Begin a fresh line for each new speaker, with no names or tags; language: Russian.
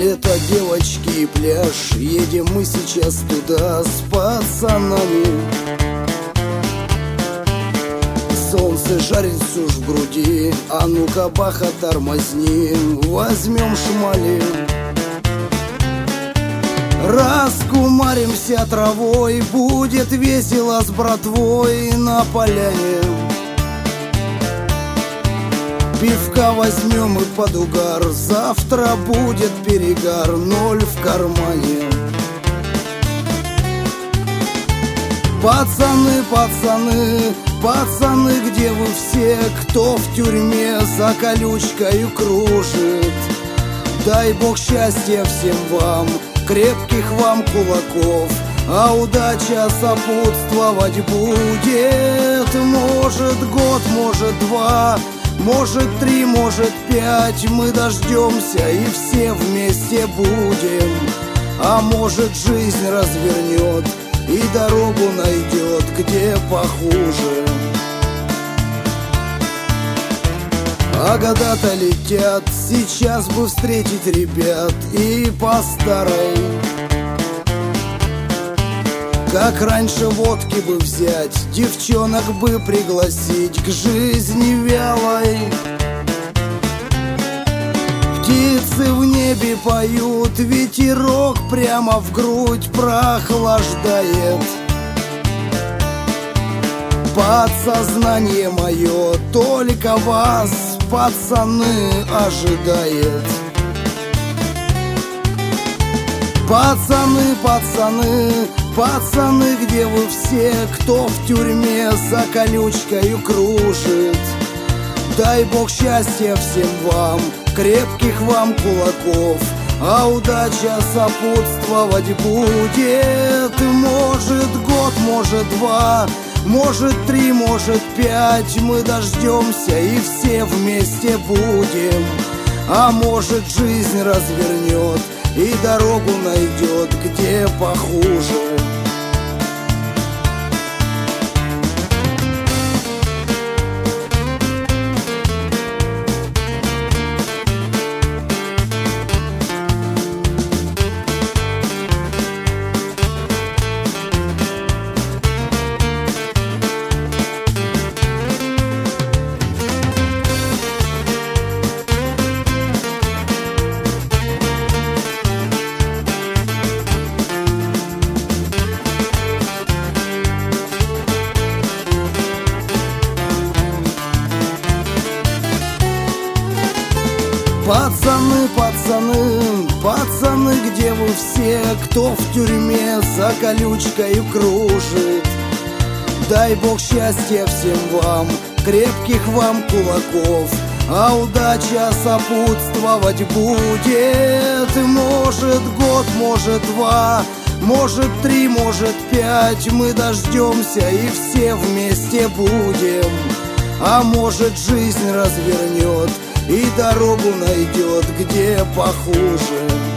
Это, девочки, пляж. Едем мы сейчас туда с пацанами. Солнце жарит всю ж в груди. А ну-ка, баха, тормозни, возьмем шмали. Раскумаримся травой, будет весело с братвой на поляне. Пивка возьмем и под угар, завтра будет перегар, 0 в кармане. Пацаны, пацаны, пацаны, где вы все, кто в тюрьме за колючкою кружит? Дай Бог счастья всем вам, крепких вам кулаков, а удача сопутствовать будет. Может год, может 2, может 3, может 5, мы дождемся и все вместе будем. А может жизнь развернет и дорогу найдет, где похуже. А года-то летят, сейчас бы встретить ребят и по старой. Как раньше водки бы взять, девчонок бы пригласить к жизни вялой. Птицы в небе поют, ветерок прямо в грудь прохлаждает. Подсознание мое только вас, пацаны, ожидает. Пацаны, пацаны, пацаны, где вы все, кто в тюрьме за колючкою кружит? Дай Бог счастья всем вам, крепких вам кулаков, а удача сопутствовать будет. Может год, может 2, может 3, может 5, мы дождемся и все вместе будем. А может жизнь развернет и дорогу найдет, где похуже. Пацаны, пацаны, пацаны, где вы все, кто в тюрьме за колючкою кружит? Дай Бог счастья всем вам, крепких вам кулаков, а удача сопутствовать будет. Может год, может 2, может 3, может 5, мы дождемся и все вместе будем. А может жизнь развернет и дорогу найдет, где похуже.